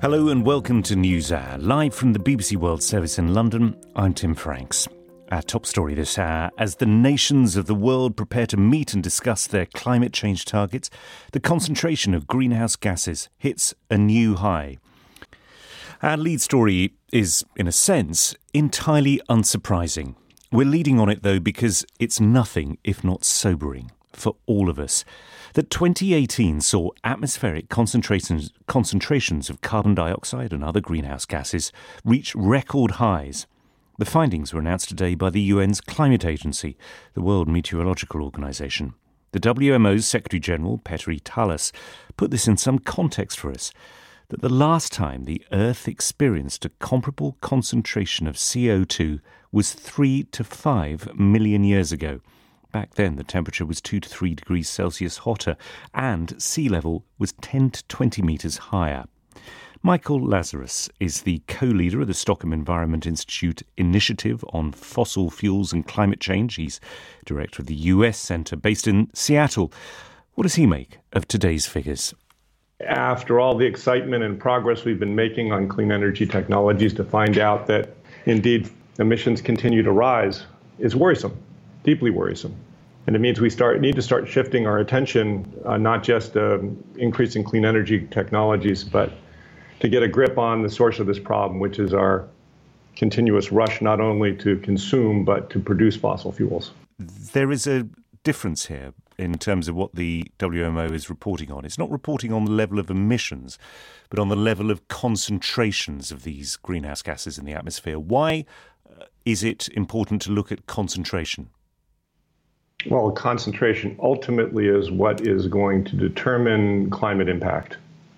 Hello and welcome to NewsHour. Live from the BBC World Service in London, I'm Tim Franks. Our top story this hour: as the nations of the world prepare to meet and discuss their climate change targets, the concentration of greenhouse gases hits a new high. Our lead story is, in a sense, entirely unsurprising. We're leading on it, though, because it's nothing if not sobering for all of us. That 2018 saw atmospheric concentrations of carbon dioxide and other greenhouse gases reach record highs. The findings were announced today by the UN's climate agency, the World Meteorological Organization. The WMO's Secretary-General, Petteri Talas, put this in some context for us, that the last time the Earth experienced a comparable concentration of CO2 was 3 to 5 million years ago. Back then, the temperature was 2 to 3 degrees Celsius hotter and sea level was 10 to 20 metres higher. Michael Lazarus is the co-leader of the Stockholm Environment Institute Initiative on Fossil Fuels and Climate Change. He's director of the US Centre based in Seattle. What does he make of today's figures? After all the excitement and progress we've been making on clean energy technologies, to find out that indeed emissions continue to rise is worrisome. Deeply worrisome. And it means we need to start shifting our attention, not just increasing clean energy technologies, but to get a grip on the source of this problem, which is our continuous rush not only to consume, but to produce fossil fuels. There is a difference here in terms of what the WMO is reporting on. It's not reporting on the level of emissions, but on the level of concentrations of these greenhouse gases in the atmosphere. Why is it important to look at concentration? Well, concentration ultimately is what is going to determine climate impact,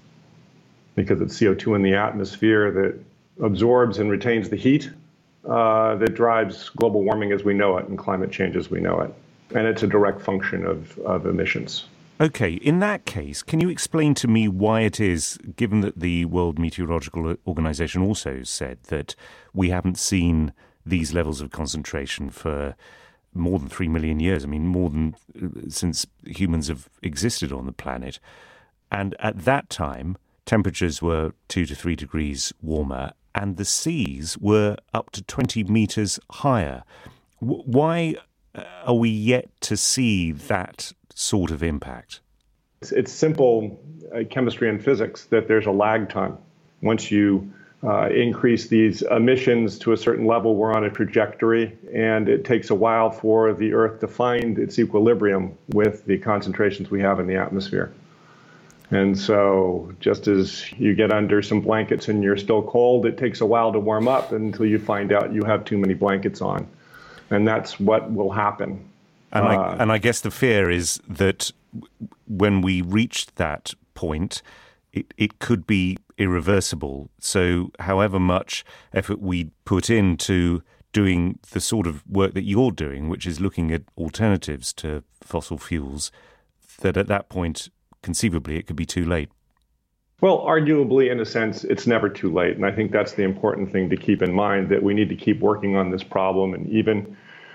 because it's CO2 in the atmosphere that absorbs and retains the heat that drives global warming as we know it and climate change as we know it. And it's a direct function of emissions. OK, in that case, can you explain to me why it is, given that the World Meteorological Organization also said that we haven't seen these levels of concentration for more than 3 million years, I mean, more than since humans have existed on the planet. And at that time, temperatures were 2 to 3 degrees warmer and the seas were up to 20 metres higher. Why are we yet to see that sort of impact? It's simple chemistry and physics that there's a lag time. Once you increase these emissions to a certain level, we're on a trajectory, and it takes a while for the Earth to find its equilibrium with the concentrations we have in the atmosphere. And so just as you get under some blankets and you're still cold, it takes a while to warm up until you find out you have too many blankets on. And that's what will happen. And I guess the fear is that when we reach that point, it could be irreversible. So however much effort we put into doing the sort of work that you're doing, which is looking at alternatives to fossil fuels, that at that point, conceivably, it could be too late. Well, arguably, in a sense, it's never too late. And I think that's the important thing to keep in mind, that we need to keep working on this problem. And even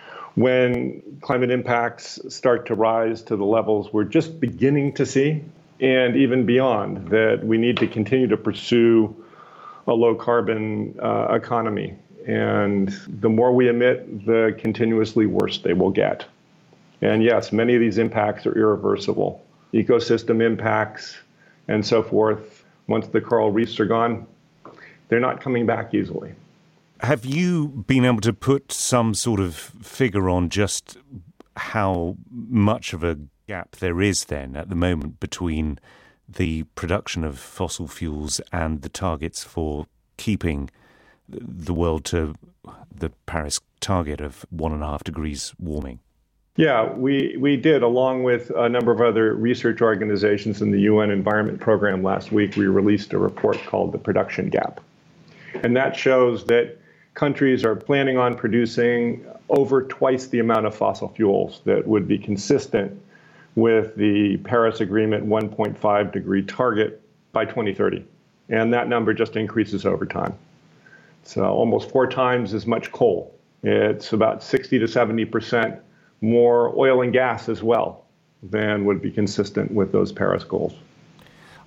when climate impacts start to rise to the levels we're just beginning to see, and even beyond, that we need to continue to pursue a low-carbon economy. And the more we emit, the continuously worse they will get. And yes, many of these impacts are irreversible. Ecosystem impacts and so forth, once the coral reefs are gone, they're not coming back easily. Have you been able to put some sort of figure on just how much of a gap there is then at the moment between the production of fossil fuels and the targets for keeping the world to the Paris target of 1.5 degrees warming? Yeah, we did, along with a number of other research organizations in the UN Environment Program last week. We released a report called The Production Gap. And that shows that countries are planning on producing over twice the amount of fossil fuels that would be consistent with the Paris Agreement 1.5 degree target by 2030. And that number just increases over time. So almost 4 times as much coal. It's about 60 to 70% more oil and gas as well than would be consistent with those Paris goals.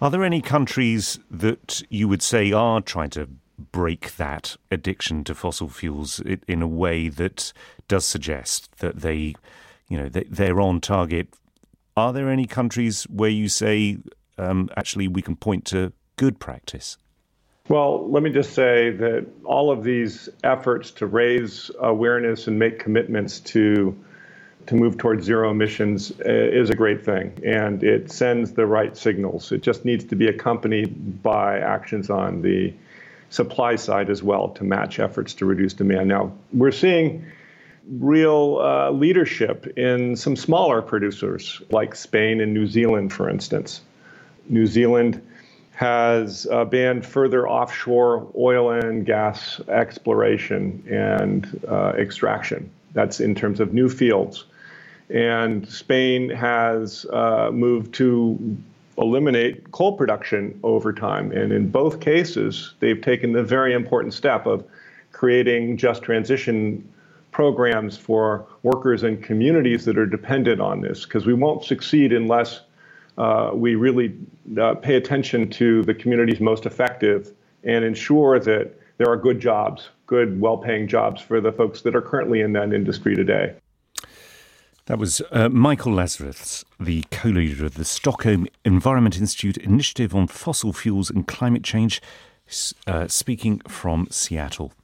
Are there any countries that you would say are trying to break that addiction to fossil fuels in a way that does suggest that they're on target? Are there any countries where you say, actually, we can point to good practice? Well, let me just say that all of these efforts to raise awareness and make commitments to move towards zero emissions is a great thing, and it sends the right signals. It just needs to be accompanied by actions on the supply side as well to match efforts to reduce demand. Now, we're seeing real leadership in some smaller producers like Spain and New Zealand, for instance. New Zealand has banned further offshore oil and gas exploration and extraction. That's in terms of new fields. And Spain has moved to eliminate coal production over time. And in both cases, they've taken the very important step of creating just transition programs for workers and communities that are dependent on this, because we won't succeed unless we really pay attention to the communities most effective and ensure that there are good jobs, good, well-paying jobs for the folks that are currently in that industry today. That was Michael Lazarus, the co-leader of the Stockholm Environment Institute Initiative on Fossil Fuels and Climate Change, speaking from Seattle.